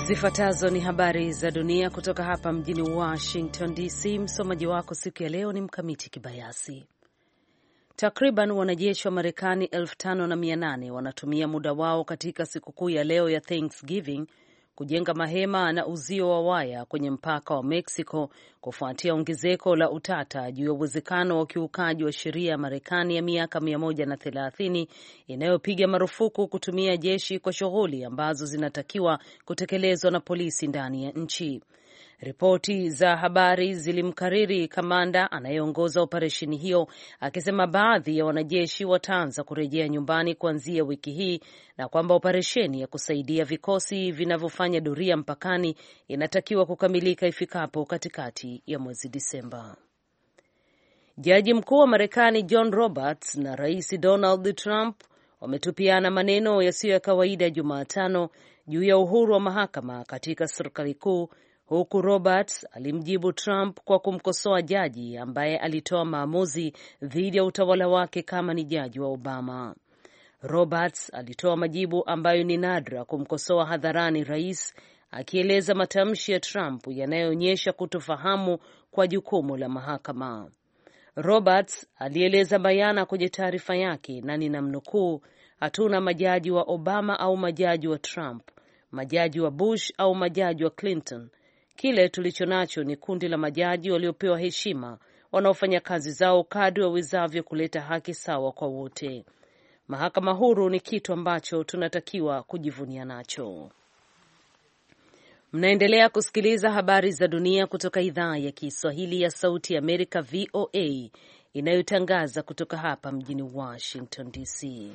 Zifuatazo ni habari za dunia kutoka hapa mjini Washington DC. Msomaji wako siku ya leo ni Mkamiti Kibayasi. Takriban wanajeshi wa Marekani 5,800 wanatumia muda wao katika sikukuu ya leo ya Thanksgiving kujenga mahema na uzio wa waya kwenye mpaka wa Mexico kufuatia ongezeko la utata juu ya uwezekano wa ukiukaji wa sheria ya Marekani ya miaka 130 inayopiga marufuku kutumia jeshi kwa shughuli ambazo zinatakiwa kutekelezwa na polisi ndani ya nchi. Ripoti za habari zilimkariri kamanda anayeongoza operesheni hiyo akisema baadhi ya wanajeshi wataanza kurejea nyumbani kuanzia wiki hii na kwamba operesheni ya kusaidia vikosi vinavyofanya doria mpakani inatakiwa kukamilika ifikapo katikati ya mwezi Disemba. Jaji mkuu wa Marekani John Roberts na Rais Donald Trump wametupiana maneno yasiyo ya kawaida Jumatano juu ya uhuru wa mahakama katika serikali kuu, huku Roberts alimjibu Trump kwa kumkosoa jaji ambaye alitoa maamuzi dhidi ya utawala wake kama ni jaji wa Obama. Roberts alitoa majibu ambayo ni nadra kumkosoa hadharani rais, akieleza matamshi ya Trump yanayoonyesha kutofahamu kwa jukumu la mahakama. Roberts alieleza bayana kwenye taarifa yake, na ninamnukuu, hatuna majaji wa Obama au majaji wa Trump, majaji wa Bush au majaji wa Clinton. Kile tulichonacho ni kundi la majaji waliopewa heshima, wanaofanya kazi zao kadri wawezavyo kuleta haki sawa kwa wote. Mahakama huru ni kitu ambacho tunatakiwa kujivunia nacho. Mnaendelea kusikiliza habari za dunia kutoka idhaa ya Kiswahili ya Sauti ya Amerika, VOA, inayotangaza kutoka hapa mjini Washington DC.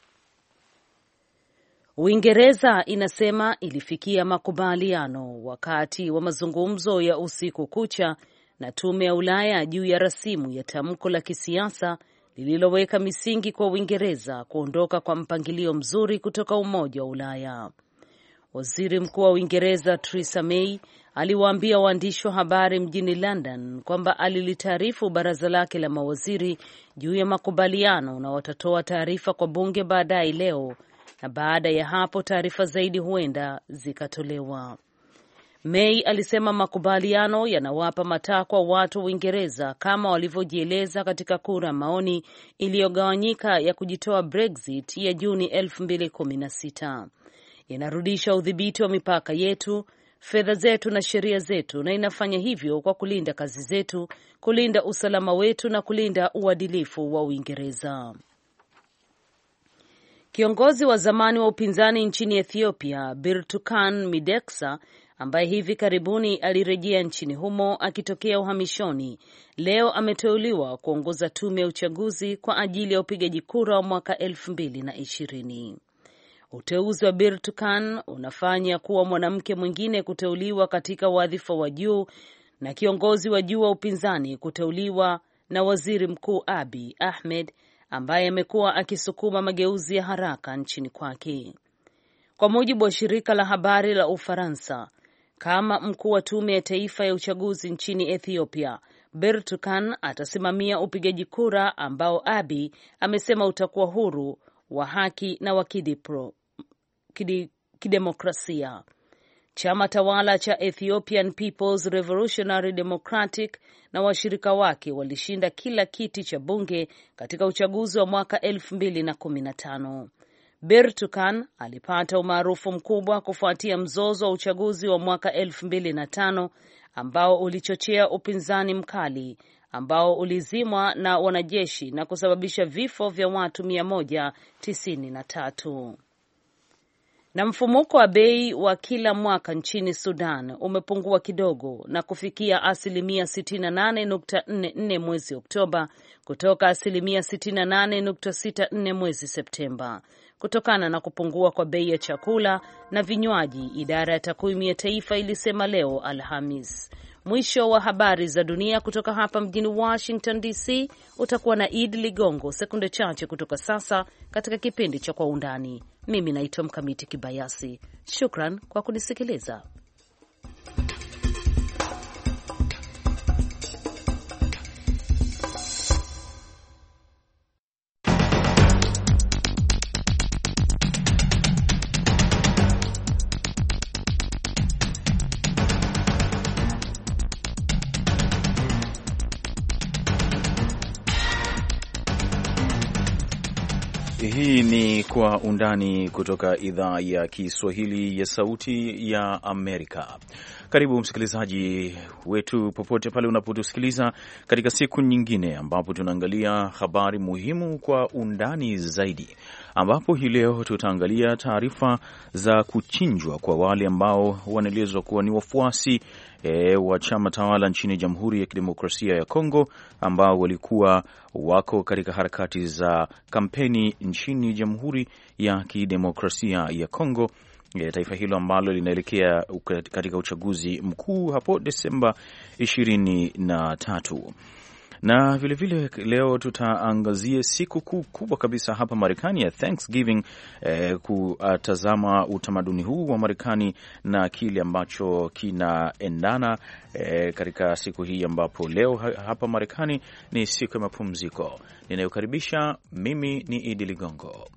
Uingereza inasema ilifikia makubaliano wakati wa mazungumzo ya usiku kucha na Tume ya Ulaya juu ya rasimu ya tamko la kisiasa lililoweka misingi kwa Uingereza kuondoka kwa mpangilio mzuri kutoka Umoja wa Ulaya. Waziri Mkuu wa Uingereza Theresa May aliwaambia waandishi wa habari mjini London kwamba alilitaarifu baraza lake la mawaziri juu ya makubaliano na watatoa taarifa kwa bunge baadaye leo, na baada ya hapo taarifa zaidi huenda zikatolewa. May alisema makubaliano yanawapa matakwa watu wa Uingereza kama walivyojieleza katika kura maoni iliyogawanyika ya kujitoa Brexit ya Juni 2016. Inarudisha udhibiti wa mipaka yetu, fedha zetu na sheria zetu, na inafanya hivyo kwa kulinda kazi zetu, kulinda usalama wetu na kulinda uadilifu wa Uingereza. Kiongozi wa zamani wa upinzani nchini Ethiopia, Birtukan Mideksa, ambaye hivi karibuni alirejea nchini humo akitokea uhamishoni, leo ameteuliwa kuongoza tume ya uchaguzi kwa ajili ya upigaji kura wa mwaka 2020. Uteuzi wa Birtukan unafanya kuwa mwanamke mwingine kuteuliwa katika wadhifa wa juu na kiongozi wa juu wa upinzani kuteuliwa na Waziri Mkuu Abiy Ahmed, ambaye amekuwa akisukuma mageuzi ya haraka nchini kwake. Kwa mujibu wa shirika la habari la Ufaransa, kama mkuu wa tume ya taifa ya uchaguzi nchini Ethiopia, Birtukan atasimamia upigaji kura ambao Abiy amesema utakuwa huru, wa haki na wa kidemokrasia. Chama tawala cha Ethiopian People's Revolutionary Democratic na washirika wake walishinda kila kiti cha bunge katika uchaguzi wa mwaka 2015. Birtukan alipata umaarufu mkubwa kufuatia mzozo wa uchaguzi wa mwaka 2005 ambao ulichochea upinzani mkali ambao ulizimwa na wanajeshi na kusababisha vifo vya watu 193. Na mfumuko wa bei wa kila mwaka nchini Sudan umepungua kidogo na kufikia 68.44 mwezi Oktoba kutoka 68.64 mwezi Septemba, kutokana na kupungua kwa bei ya chakula na vinywaji, idara ya takwimu ya taifa ilisema leo Alhamis. Mwisho wa habari za dunia kutoka hapa mjini Washington DC. Utakuwa na Idi Ligongo sekunde chache kutoka sasa katika kipindi cha Kwa Undani. Mimi naitwa Mkamiti Kibayasi. Shukran kwa kunisikiliza. Hii ni Kwa Undani kutoka idhaa ya Kiswahili ya Sauti ya Amerika. Karibu msikilizaji wetu popote pale unapotusikiliza katika siku nyingine ambapo tunaangalia habari muhimu kwa undani zaidi, ambapo hii leo tutaangalia taarifa za kuchinjwa kwa wale ambao wanaelezwa kuwa ni wafuasi wa chama tawala nchini Jamhuri ya Kidemokrasia ya Kongo, ambao walikuwa wako katika harakati za kampeni nchini Jamhuri ya Kidemokrasia ya Kongo, taifa hilo ambalo linaelekea katika uchaguzi mkuu hapo Desemba 23. Na vilevile leo tutaangazia siku kubwa kabisa hapa Marekani ya Thanksgiving, kutazama utamaduni huu wa Marekani na kile ambacho kinaendana katika siku hii, ambapo leo hapa Marekani ni siku ya mapumziko. Ninayokaribisha mimi ni Idi Ligongo.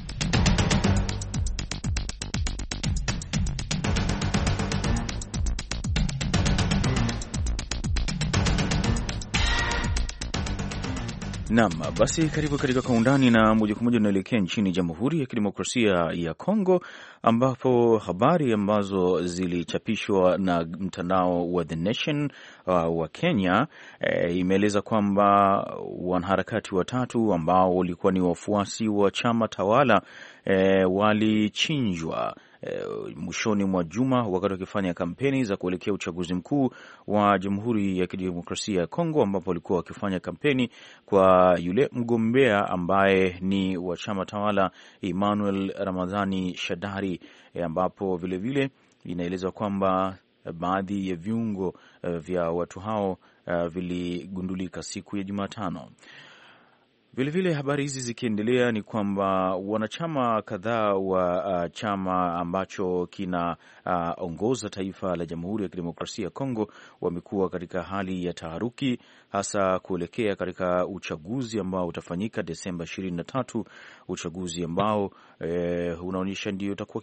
Naam, basi karibu katika Kwa Undani, na moja kwa moja tunaelekea nchini Jamhuri ya Kidemokrasia ya Kongo, ambapo habari ambazo zilichapishwa na mtandao wa The Nation wa Kenya imeeleza kwamba wanaharakati watatu ambao walikuwa ni wafuasi wa chama tawala walichinjwa mwishoni mwa juma wakati wakifanya kampeni za kuelekea uchaguzi mkuu wa Jamhuri ya Kidemokrasia ya Kongo, ambapo walikuwa wakifanya kampeni kwa yule mgombea ambaye ni wa chama tawala Emmanuel Ramadhani Shadari, ambapo vilevile inaelezwa kwamba baadhi ya viungo vya watu hao viligundulika siku ya Jumatano. Vilevile habari hizi zikiendelea ni kwamba wanachama kadhaa wa chama ambacho kinaongoza taifa la Jamhuri ya Kidemokrasia ya Kongo wamekuwa katika hali ya taharuki, hasa kuelekea katika uchaguzi ambao utafanyika Desemba 23, uchaguzi ambao unaonyesha ndio utakuwa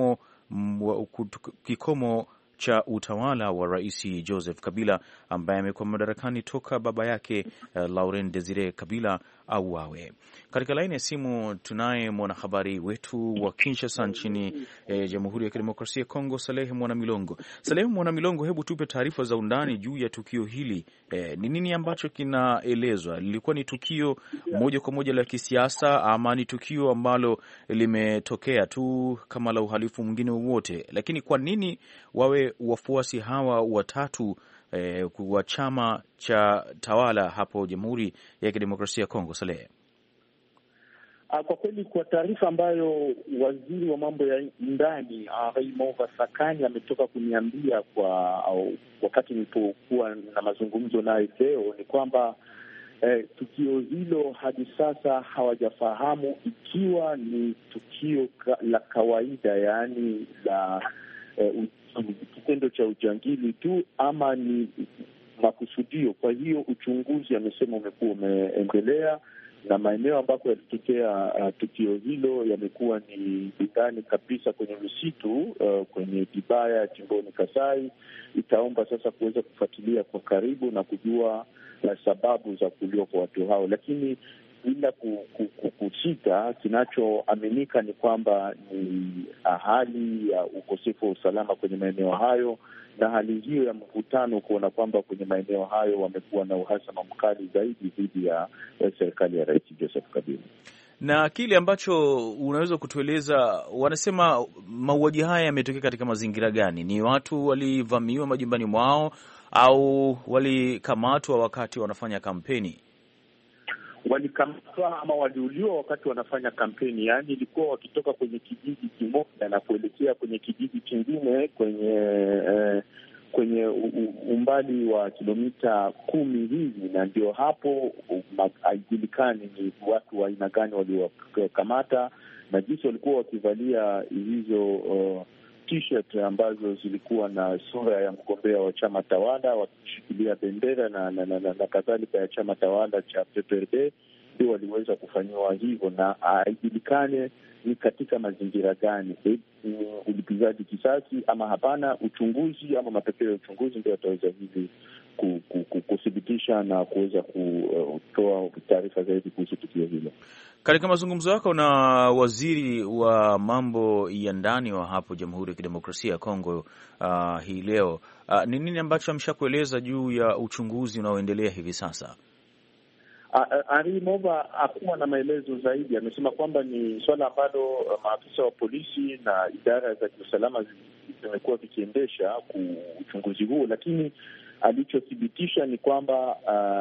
kikomo cha utawala wa Rais Joseph Kabila ambaye amekuwa madarakani toka baba yake Laurent Desire Kabila auawe. Katika laini ya simu tunaye mwanahabari wetu wa Kinshasa nchini Jamhuri ya Kidemokrasia ya Kongo, Salehe Mwanamilongo. Salehe Mwanamilongo, hebu tupe taarifa za undani juu ya tukio hili. Ni nini ambacho kinaelezwa? Lilikuwa ni tukio moja kwa moja la kisiasa ama ni tukio ambalo limetokea tu kama la uhalifu mwingine wowote? Lakini kwa nini wawe wafuasi hawa watatu wa chama cha tawala hapo Jamhuri ya Kidemokrasia ya Kongo, Salehe? Kwa kweli, kwa taarifa ambayo waziri wa mambo ya ndani Raymond Vasakani ametoka kuniambia wakati nilipokuwa na mazungumzo naye leo, ni kwamba tukio hilo hadi sasa hawajafahamu ikiwa ni tukio la kawaida, yaani la kitendo cha ujangili tu ama ni makusudio. Kwa hiyo uchunguzi, amesema, umekuwa umeendelea, na maeneo ambako yalitokea tukio hilo yamekuwa ni ndani kabisa kwenye misitu kwenye Dibaya jimboni Kasai. Itaomba sasa kuweza kufuatilia kwa karibu na kujua sababu za kuuliwa kwa watu hao, lakini bila kusita, kinachoaminika ni kwamba ni hali ya ukosefu wa usalama kwenye maeneo hayo, na hali hiyo ya mvutano, kuona kwamba kwenye maeneo hayo wamekuwa na uhasama mkali zaidi dhidi ya serikali ya Rais Joseph Kabila. Na kile ambacho unaweza kutueleza, wanasema mauaji haya yametokea katika mazingira gani? Ni watu walivamiwa majumbani mwao au walikamatwa wakati wanafanya kampeni? Walikamatwa ama waliuliwa wakati wanafanya kampeni, yaani ilikuwa wakitoka kwenye kijiji kimoja na kuelekea kwenye kijiji kingine kwenye umbali wa kilomita 10 hivi, na ndio hapo haijulikani ni watu wa aina gani waliokamata na jinsi walikuwa wakivalia hizo t-shirt ambazo zilikuwa na sura ya mgombea wa chama tawala, wakishikilia bendera na kadhalika ya chama tawala cha PPRD. Ndio waliweza kufanyiwa hivyo, na haijulikane ni katika mazingira gani, ni ulipizaji kisasi ama hapana. Uchunguzi ama matokeo ya uchunguzi ndio yataweza hivi kuthibitisha na kuweza kutoa taarifa zaidi kuhusu tukio hilo. Katika mazungumzo yako na waziri wa mambo ya ndani wa hapo Jamhuri ya Kidemokrasia ya Kongo hii leo, ni nini ambacho ameshakueleza juu ya uchunguzi unaoendelea hivi sasa? Henri Mova hakuwa na maelezo zaidi. Amesema kwamba ni swala ambalo maafisa wa polisi na idara za kiusalama zimekuwa vikiendesha uchunguzi huo, lakini alichothibitisha ni kwamba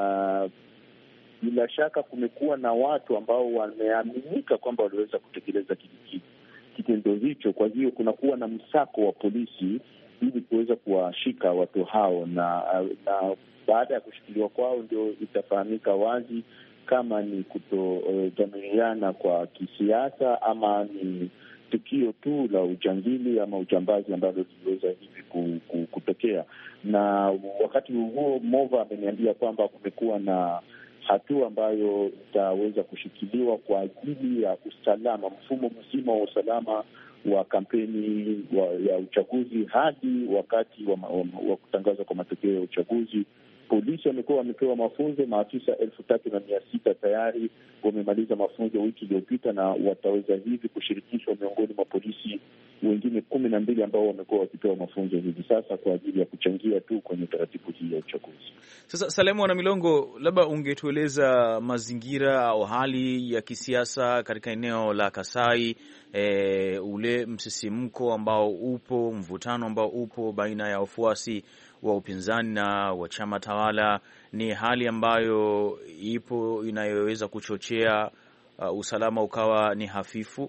bila shaka kumekuwa na watu ambao wameaminika kwamba waliweza kutekeleza kitendo hicho. Kwa hiyo kunakuwa na msako wa polisi ili kuweza kuwashika watu hao, na baada ya kushikiliwa kwao ndio itafahamika wazi kama ni kutojamiliana kwa kisiasa ama ni tukio tu la ujangili ama ujambazi ambalo liliweza hivi kutokea. Na wakati huo Mova ameniambia kwamba kumekuwa na hatua ambayo itaweza kushikiliwa kwa ajili ya usalama, mfumo mzima wa usalama wa kampeni ya uchaguzi hadi wakati wa kutangazwa kwa matokeo ya uchaguzi. Polisi wamekuwa wamepewa mafunzo, maafisa 3,600 tayari wamemaliza mafunzo wiki iliyopita, na wataweza hivi kushirikishwa miongoni mwa polisi wengine 12 ambao wamekuwa wakipewa mafunzo hivi sasa kwa ajili ya kuchangia tu kwenye taratibu hii ya uchaguzi. Sasa Salemu na Milongo, labda ungetueleza mazingira au hali ya kisiasa katika eneo la Kasai, ule msisimko ambao upo, mvutano ambao upo baina ya wafuasi wa upinzani na wa chama tawala, ni hali ambayo ipo inayoweza kuchochea usalama ukawa ni hafifu?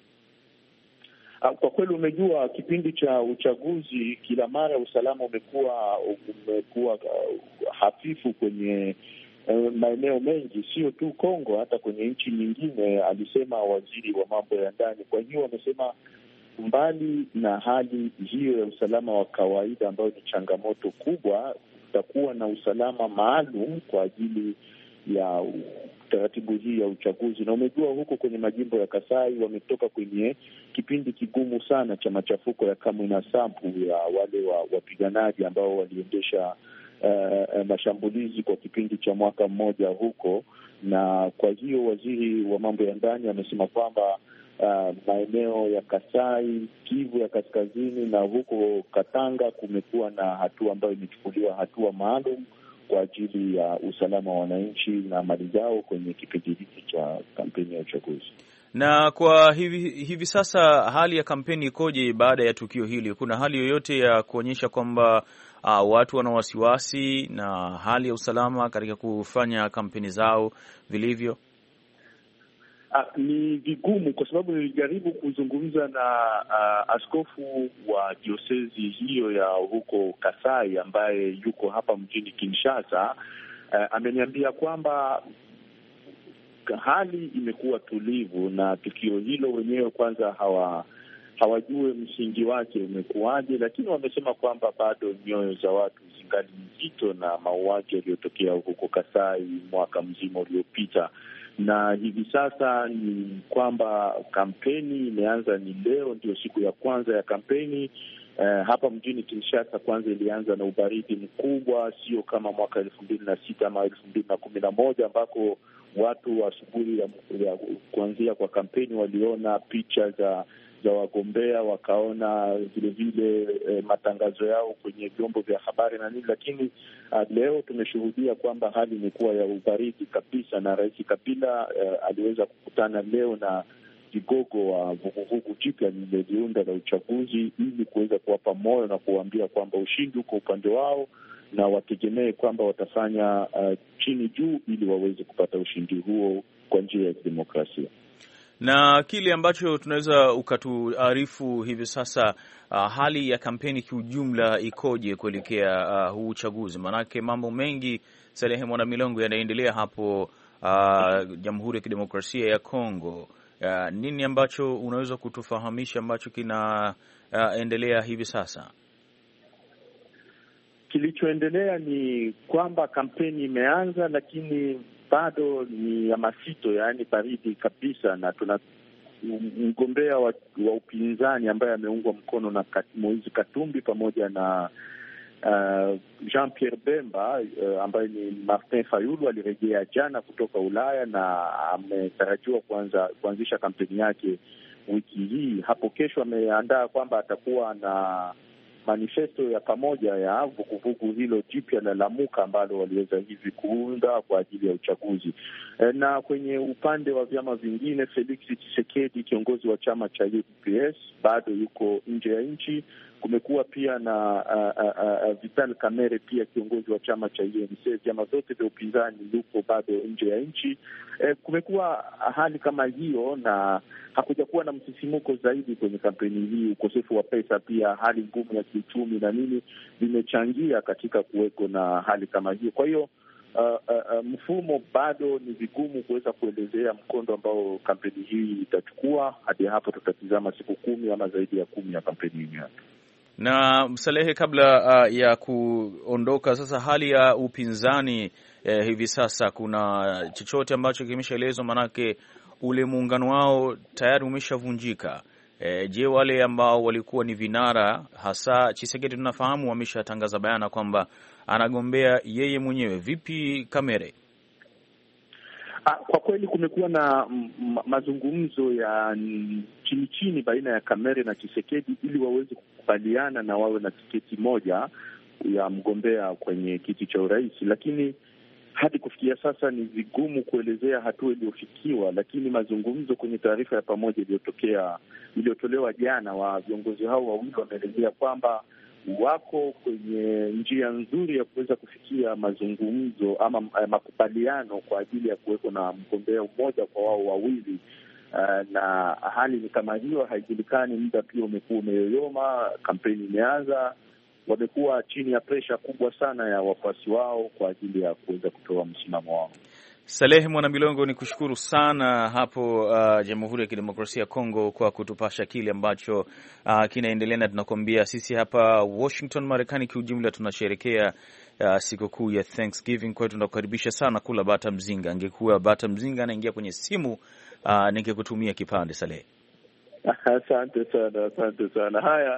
Kwa kweli, umejua kipindi cha uchaguzi kila mara usalama umekuwa hafifu kwenye maeneo mengi, sio tu Kongo, hata kwenye nchi nyingine, alisema waziri wa mambo ya ndani. Kwa hiyo wamesema mbali na hali hiyo ya usalama wa kawaida ambayo ni changamoto kubwa, kutakuwa na usalama maalum kwa ajili ya taratibu hii ya uchaguzi. Na umejua huko kwenye majimbo ya Kasai wametoka kwenye kipindi kigumu sana cha machafuko ya Kamwina Nsapu, ya wale wapiganaji ambao waliendesha mashambulizi kwa kipindi cha mwaka mmoja huko. Na kwa hiyo waziri wa mambo ya ndani amesema kwamba maeneo ya Kasai, Kivu ya kaskazini na huko Katanga kumekuwa na hatua ambayo imechukuliwa, hatua maalum kwa ajili ya usalama wa wananchi na mali zao kwenye kipindi hiki cha kampeni ya uchaguzi. Na kwa hivi sasa hali ya kampeni ikoje baada ya tukio hili? Kuna hali yoyote ya kuonyesha kwamba watu wana wasiwasi na hali ya usalama katika kufanya kampeni zao vilivyo? Ni vigumu kwa sababu nilijaribu kuzungumza na askofu wa diosezi hiyo ya huko Kasai ambaye yuko hapa mjini Kinshasa. Ameniambia kwamba hali imekuwa tulivu na tukio hilo wenyewe kwanza hawajue msingi wake umekuwaje, lakini wamesema kwamba bado nyoyo za watu zingali nzito na mauaji yaliyotokea huko Kasai mwaka mzima uliopita. Na hivi sasa ni kwamba kampeni imeanza, ni leo ndio siku ya kwanza ya kampeni. Hapa mjini Kinshasa kwanza ilianza na ubaridi mkubwa, sio kama mwaka 2006 ama 2011 ambako watu asubuhi ya kuanzia kwa kampeni waliona picha za wagombea, wakaona vilevile matangazo yao kwenye vyombo vya habari na nini, lakini leo tumeshuhudia kwamba hali imekuwa ya ubaridi kabisa, na Rais Kabila aliweza kukutana leo na vigogo wa vuguvugu jipya lililojiunda la uchaguzi ili kuweza kuwapa moyo na kuwaambia kwamba ushindi uko upande wao na wategemee kwamba watafanya chini juu ili waweze kupata ushindi huo kwa njia ya kidemokrasia. Na kile ambacho tunaweza ukatuarifu hivi sasa, hali ya kampeni kiujumla ikoje kuelekea huu uchaguzi? Maanake mambo mengi, Salehe Mwana Milongo, yanaendelea hapo Jamhuri ya Kidemokrasia ya Kongo. Nini ambacho unaweza kutufahamisha ambacho kinaendelea hivi sasa? Kilichoendelea ni kwamba kampeni imeanza, lakini bado ni ya masito, yaani baridi kabisa, na tuna mgombea wa upinzani ambaye ameungwa mkono na Moise Katumbi pamoja na Jean-Pierre Bemba ambaye ni Martin Fayulu alirejea jana kutoka Ulaya na ametarajiwa kuanzisha kampeni yake wiki hii. Hapo kesho ameandaa kwamba atakuwa na manifesto ya pamoja ya vuguvugu hilo jipya la Lamuka ambalo waliweza hivi kuunda kwa ajili ya uchaguzi. Na kwenye upande wa vyama vingine, Felix Tshisekedi, kiongozi wa chama cha UDPS, bado yuko nje ya nchi. Kumekuwa pia na Vital Kamerhe, pia kiongozi wa chama cha UNC. Vyama vyote vya upinzani yuko bado nje ya nchi. Kumekuwa hali kama hiyo na hakuja kuwa na msisimuko zaidi kwenye kampeni hii. Ukosefu wa pesa, pia hali ngumu ya kiuchumi na nini vimechangia katika kuweko na hali kama hiyo. Kwa hiyo mfumo bado ni vigumu kuweza kuelezea mkondo ambao kampeni hii itachukua. Hadi hapo tutatizama siku 10 ama zaidi ya 10 ya kampeni hii. Na Salehe, kabla ya kuondoka sasa, hali ya upinzani hivi sasa, kuna chochote ambacho kimeshaelezwa? Manake ule muungano wao tayari umeshavunjika. Je, wale ambao walikuwa ni vinara, hasa Tshisekedi tunafahamu wameshatangaza bayana kwamba anagombea yeye mwenyewe. Vipi Kamerhe? Kwa kweli kumekuwa na mazungumzo ya chini chini baina ya Kamerhe na Tshisekedi ili waweze kukubaliana na wawe na tiketi moja ya mgombea kwenye kiti cha urais, lakini hadi kufikia sasa ni vigumu kuelezea hatua iliyofikiwa. Lakini mazungumzo kwenye taarifa ya pamoja iliyotolewa jana, wa viongozi hao wawili wameelezea kwamba wako kwenye njia nzuri ya kuweza kufikia mazungumzo ama makubaliano kwa ajili ya kuweko na mgombea mmoja kwa wao wawili. Na hali ni kama hiyo, haijulikani. Muda pia umekuwa umeyoyoma, kampeni imeanza, wamekuwa chini ya presha kubwa sana ya wafuasi wao kwa ajili ya kuweza kutoa msimamo wao. Salehe Mwanamilongo, ni kushukuru sana hapo Jamhuri ya Kidemokrasia ya Kongo kwa kutupasha kile ambacho kinaendelea, na tunakuambia sisi hapa Washington, Marekani kiujumla tunasherehekea sikukuu ya Thanksgiving. Kwa hiyo tunakukaribisha sana kula bata mzinga. Angekuwa bata mzinga anaingia kwenye simu, ningekutumia kipande. Salehe, asante sana. Haya,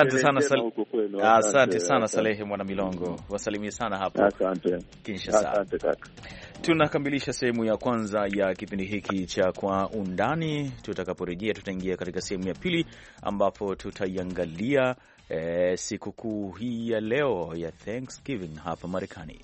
asante sana Salehe Mwanamilongo, wasalimie sana hapo. Asante Kinshasa. kaka. Tunakamilisha sehemu ya kwanza ya kipindi hiki cha Kwa Undani. Tutakaporejea tutaingia katika sehemu ya pili ambapo tutaiangalia sikukuu hii ya leo ya Thanksgiving hapa Marekani.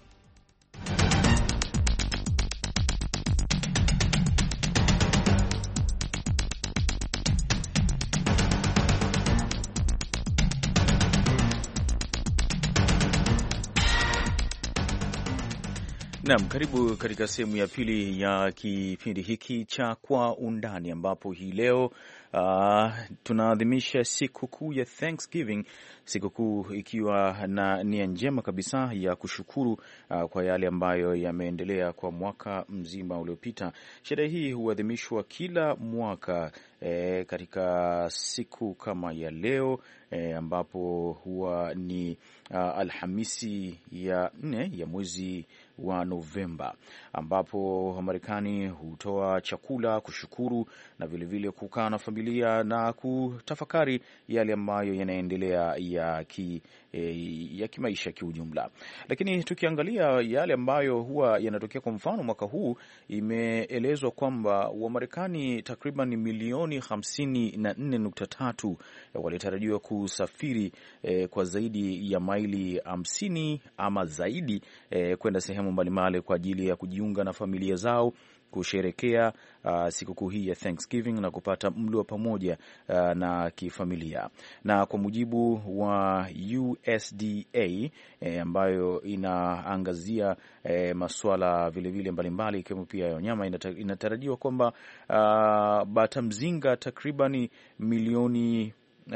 Naam, karibu katika sehemu ya pili ya kipindi hiki cha Kwa Undani, ambapo hii leo tunaadhimisha sikukuu ya Thanksgiving, sikukuu ikiwa na nia njema kabisa ya kushukuru kwa yale ambayo yameendelea kwa mwaka mzima uliopita. Sherehe hii huadhimishwa kila mwaka katika siku kama ya leo ambapo huwa ni Alhamisi ya 4 ya mwezi wa Novemba, ambapo Wamarekani hutoa chakula kushukuru na vilevile kukaa na familia na kutafakari yale ambayo yanaendelea ya kimaisha kiujumla. Lakini tukiangalia yale ambayo huwa yanatokea, kwa mfano mwaka huu imeelezwa kwamba Wamarekani takriban milioni 54.3 walitarajiwa kusafiri kwa zaidi ya maili 50 ama zaidi kwenda sehemu mbalimbali kwa ajili ya kujiunga na familia zao, kusherekea sikukuu hii ya Thanksgiving na kupata mlo pamoja na kifamilia. Na kwa mujibu wa USDA ambayo inaangazia masuala vilevile mbalimbali ikiwemo pia ya wanyama, inatarajiwa kwamba bata mzinga takribani milioni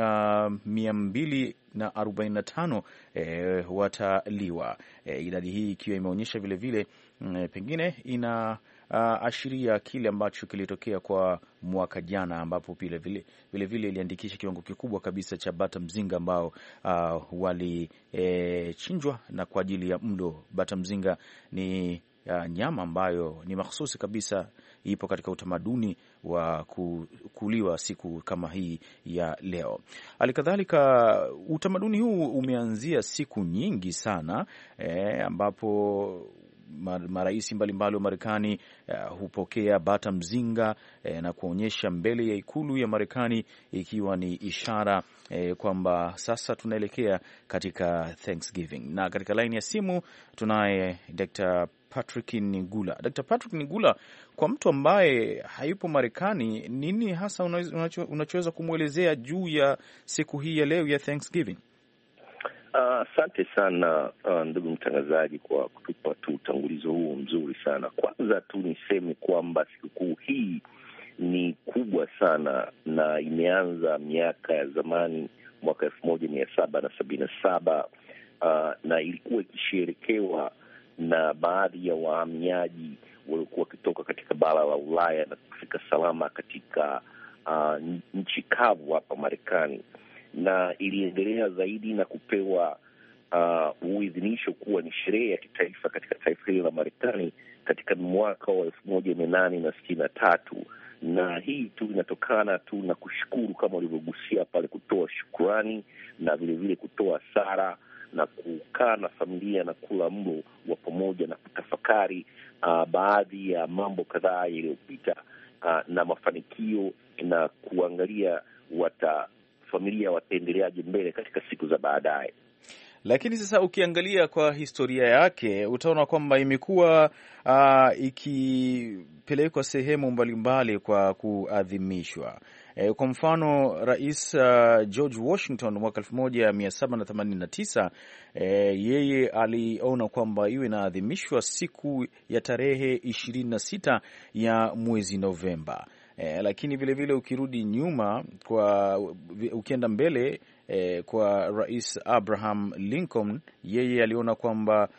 245 wataliwa. Idadi hii ikiwa imeonyesha vilevile pengine ina ashiria kile ambacho kilitokea kwa mwaka jana, ambapo vilevile iliandikisha kiwango kikubwa kabisa cha bata mzinga ambao walichinjwa na kwa ajili ya mlo. Bata mzinga ni nyama ambayo ni mahsusi kabisa, ipo katika utamaduni wa kuliwa siku kama hii ya leo. Halikadhalika utamaduni huu umeanzia siku nyingi sana ambapo marais mbalimbali wa Marekani hupokea bata mzinga na kuonyesha mbele ya ikulu ya Marekani, ikiwa ni ishara kwamba sasa tunaelekea katika Thanksgiving. Na katika laini ya simu tunaye Dr. Patrick Nigula. Dr. Patrick Nigula, kwa mtu ambaye hayupo Marekani, nini hasa unachoweza kumwelezea juu ya siku hii ya leo ya Thanksgiving? Asante sana ndugu mtangazaji kwa kutupa tu utangulizo huo mzuri sana. Kwanza tu niseme kwamba sikukuu hii ni kubwa sana na imeanza miaka ya zamani, mwaka 1777 na ilikuwa ikisherekewa na baadhi ya wahamiaji waliokuwa wakitoka katika bara la Ulaya na kufika salama katika nchi kavu hapa Marekani, na iliendelea zaidi na kupewa uidhinisho kuwa ni sherehe ya kitaifa katika taifa hili la Marekani katika mwaka wa 1863, na hii tu inatokana tu na kushukuru, kama ulivyogusia pale, kutoa shukurani na vilevile kutoa sala na kukaa na familia na kula mlo wa pamoja na kutafakari baadhi ya mambo kadhaa yaliyopita na mafanikio, na kuangalia familia wataendeleaje mbele katika siku za baadaye. Lakini sasa ukiangalia kwa historia yake utaona kwamba imekuwa ikipelekwa sehemu mbalimbali kwa kuadhimishwa. Kwa mfano Rais George Washington mwaka 1789 yeye aliona kwamba iwe inaadhimishwa siku ya tarehe 26 ya mwezi Novemba. Lakini vilevile ukirudi nyuma ukienda mbele kwa Rais Abraham Lincoln, yeye aliona kwamba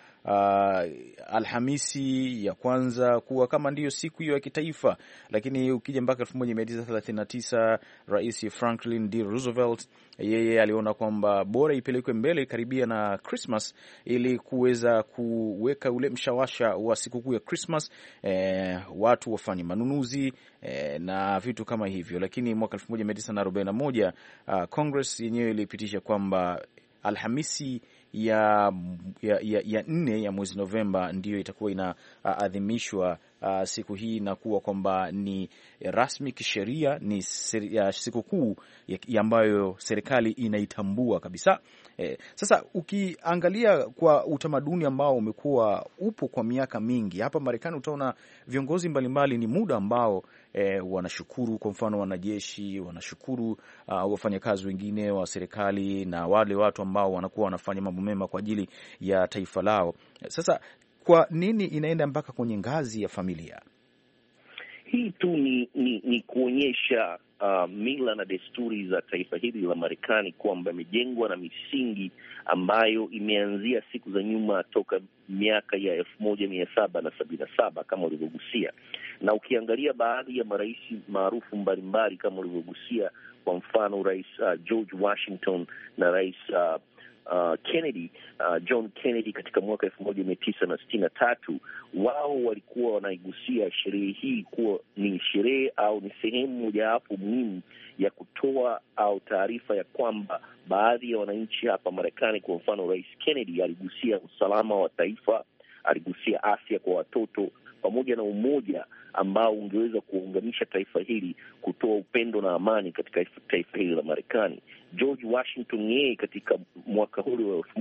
Alhamisi ya kwanza kuwa kama ndiyo siku hiyo ya kitaifa. Lakini ukija mpaka 1939 Rais Franklin D. Roosevelt yeye aliona kwamba bora ipelekwe mbele karibia na Christmas ili kuweza kuweka ule mshawasha wa sikukuu ya Christmas, watu wafanye manunuzi na vitu kama hivyo. Lakini mwaka 1941 Congress yenyewe ilipitisha kwamba Alhamisi ya 4 ya mwezi Novemba ndiyo itakuwa inaadhimishwa siku hii, na kuwa kwamba ni rasmi kisheria, ni sikukuu ambayo serikali inaitambua kabisa. Sasa ukiangalia kwa utamaduni ambao umekuwa upo kwa miaka mingi hapa Marekani, utaona viongozi mbalimbali ni muda ambao wanashukuru. Kwa mfano wanajeshi wanashukuru wafanyakazi wengine wa serikali na wale watu ambao wanakuwa wanafanya mambo mema kwa ajili ya taifa lao. Sasa kwa nini inaenda mpaka kwenye ngazi ya familia? Hii tu ni kuonyesha mila na desturi za taifa hili la Marekani kwamba imejengwa na misingi ambayo imeanzia siku za nyuma toka miaka ya 1777 kama ulivyogusia. Na ukiangalia baadhi ya marais maarufu mbalimbali kama ulivyogusia, kwa mfano Rais George Washington na Rais Kennedy, John Kennedy katika mwaka 1963, wao walikuwa wanaigusia sherehe hii kuwa ni sherehe au ni sehemu mojawapo muhimu ya kutoa au taarifa ya kwamba baadhi ya wananchi hapa Marekani, kwa mfano Rais Kennedy aligusia usalama wa taifa, aligusia afya kwa watoto pamoja na umoja ambao ungeweza kuunganisha taifa hili, kutoa upendo na amani katika taifa hili la Marekani. George Washington yeye katika mwaka huu wa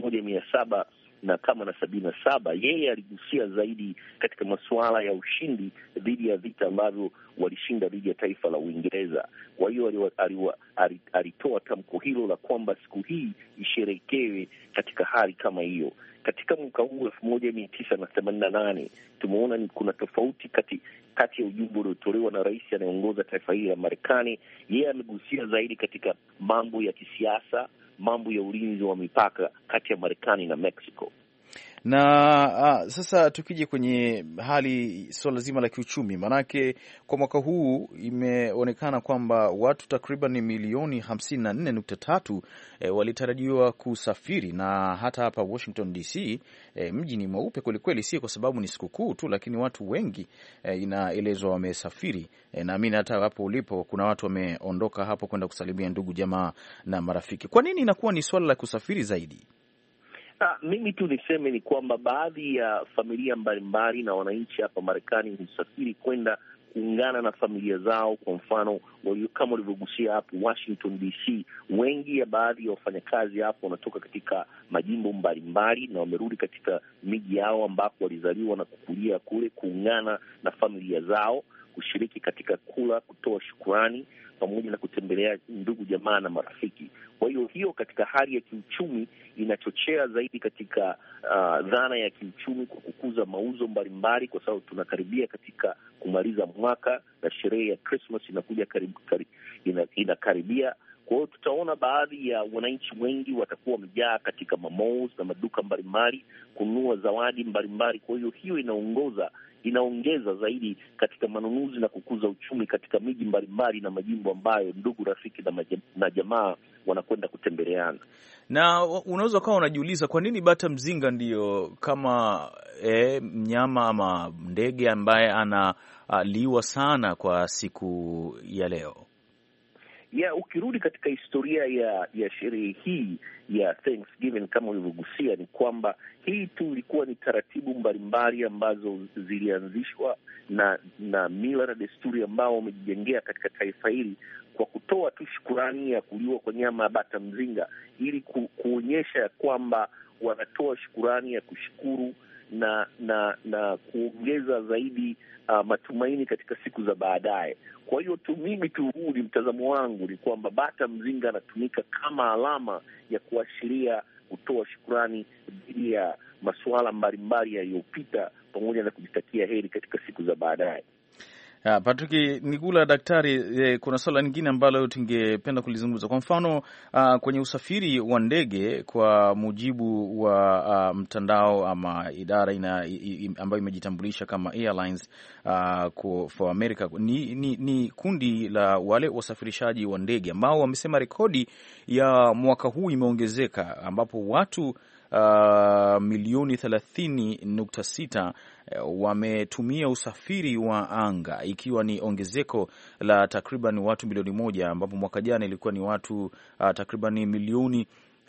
1777 yeye aligusia zaidi katika masuala ya ushindi dhidi ya vita ambavyo walishinda dhidi ya taifa la Uingereza. Kwa hiyo alitoa tamko hilo la kwamba siku hii isherekewe katika hali kama hiyo. Katika mwaka huu 1988 tumeona ni kuna tofauti kati ya ujumbe uliotolewa na rais anayeongoza taifa hili la Marekani. Yeye amegusia zaidi katika mambo ya kisiasa, mambo ya ulinzi wa mipaka kati ya Marekani na Mexico. Na sasa tukije kwenye swala zima la kiuchumi, manake kwa mwaka huu imeonekana kwamba watu takriban milioni 54.3 walitarajiwa kusafiri, na hata hapa Washington DC mji ni mweupe kwelikweli, si kwa sababu ni sikukuu tu, lakini watu wengi inaelezwa wamesafiri. Naamini hata hapo ulipo kuna watu wameondoka hapo kwenda kusalimia ndugu jamaa na marafiki. Kwa nini inakuwa ni swala la kusafiri zaidi? Mimi tu niseme ni kwamba baadhi ya familia mbalimbali na wananchi hapa Marekani husafiri kwenda kuungana na familia zao. Kwa mfano, kama walivyogusia hapo Washington DC, wengi ya baadhi ya wafanyakazi hapo wanatoka katika majimbo mbalimbali na wamerudi katika miji yao ambapo walizaliwa na kukulia kule, kuungana na familia zao, kushiriki katika kula, kutoa shukurani pamoja na kutembelea ndugu jamaa na marafiki. Kwa hiyo katika hali ya kiuchumi inachochea zaidi katika dhana ya kiuchumi kwa kukuza mauzo mbalimbali, kwa sababu tunakaribia katika kumaliza mwaka na sherehe ya Christmas inakuja inakaribia. Kwa hiyo tutaona baadhi ya wananchi wengi watakuwa wamejaa katika malls na maduka mbalimbali kununua zawadi mbalimbali. Kwa hiyo inaongeza zaidi katika manunuzi na kukuza uchumi katika miji mbalimbali na majimbo ambayo ndugu, rafiki na jamaa wanakwenda kutembeleana. Na unaweza ukawa unajiuliza kwa nini bata mzinga ndiyo kama mnyama ama ndege ambaye analiwa sana kwa siku ya leo. Ukirudi katika historia ya sherehe hii ya Thanksgiving kama ulivyogusia, ni kwamba hii tu ilikuwa ni taratibu mbalimbali ambazo zilianzishwa na mila na desturi ambao wamejijengea katika taifa hili kwa kutoa tu shukurani ya kuliwa kwa nyama ya bata mzinga, ili kuonyesha ya kwamba wanatoa shukurani ya kushukuru na kuongeza zaidi matumaini katika siku za baadaye. Kwa hiyo huu ni mtazamo wangu, ni kwamba bata mzinga anatumika kama alama ya kuashiria kutoa shukurani dhidi ya masuala mbalimbali yaliyopita pamoja na kujitakia heri katika siku za baadaye. Patrick Nigula, daktari, kuna swala lingine ambalo tungependa kulizungumza. Kwa mfano, kwenye usafiri wa ndege, kwa mujibu wa mtandao ama idara ambayo imejitambulisha kama Airlines for America, ni kundi la wale wasafirishaji wa ndege ambao wamesema rekodi ya mwaka huu imeongezeka, ambapo watu milioni 30.6 wametumia usafiri wa anga, ikiwa ni ongezeko la takriban watu milioni 1, ambapo mwaka jana ilikuwa ni watu takriban milioni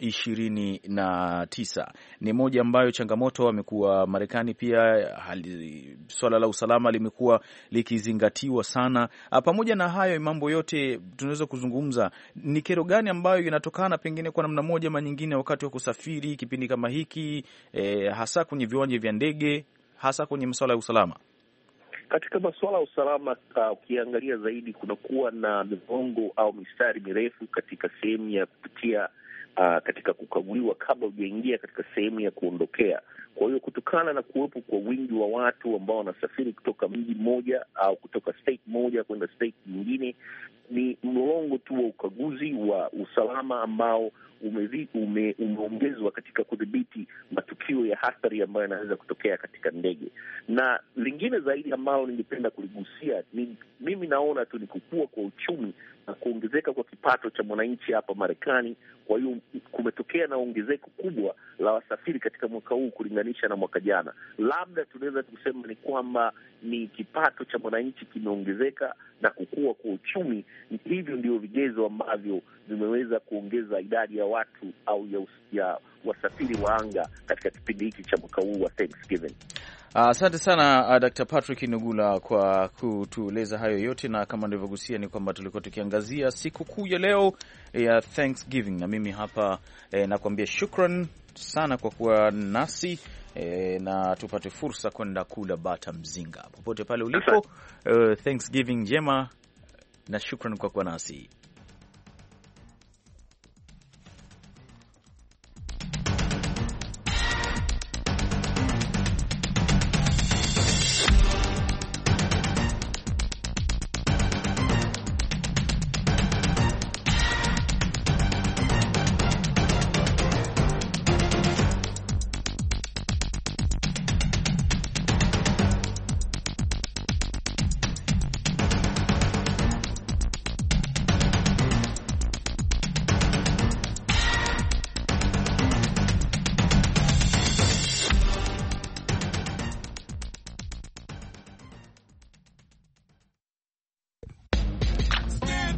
29. Ni moja ambayo changamoto amekuwa Marekani. Pia swala la usalama limekuwa likizingatiwa sana. Pamoja na hayo mambo yote, tunaweza kuzungumza ni kero gani ambayo inatokana pengine kwa namna moja ama nyingine wakati wa kusafiri kipindi kama hiki, hasa kwenye viwanja vya ndege, hasa kwenye masuala ya usalama? Katika masuala ya usalama, ukiangalia zaidi, kunakuwa na migongo au mistari mirefu katika sehemu ya kupitia katika kukaguliwa kabla hujaingia katika sehemu ya kuondokea. Kwa hiyo kutokana na kuwepo kwa wingi wa watu ambao wanasafiri kutoka mji mmoja au kutoka state moja kwenda state nyingine, ni mlolongo tu wa ukaguzi wa usalama ambao umeongezwa katika kudhibiti matukio ya hatari ambayo yanaweza kutokea katika ndege. Na lingine zaidi ambalo ningependa kuligusia, mimi naona tu ni kukua kwa uchumi na kuongezeka kwa kipato cha mwananchi hapa Marekani. Kwa hiyo kumetokea na ongezeko kubwa la wasafiri katika mwaka huu kulinganisha na mwaka jana. Labda tunaweza kusema ni kwamba ni kipato cha mwananchi kimeongezeka na kukua kwa uchumi. Hivyo ndio vigezo ambavyo vimeweza kuongeza idadi ya watu au ya wasafiri wa anga katika kipindi hiki cha mwaka huu wa Thanksgiving. Asante sana Dr. Patrick Nigula kwa kutueleza hayo yote, na kama nilivyogusia ni kwamba tulikuwa tukiangazia siku kuu ya leo ya Thanksgiving, na mimi hapa nakuambia shukran sana kwa kuwa nasi na tupate fursa kwenda kula bata mzinga popote pale ulipo. Thanksgiving njema na shukran kwa kuwa nasi.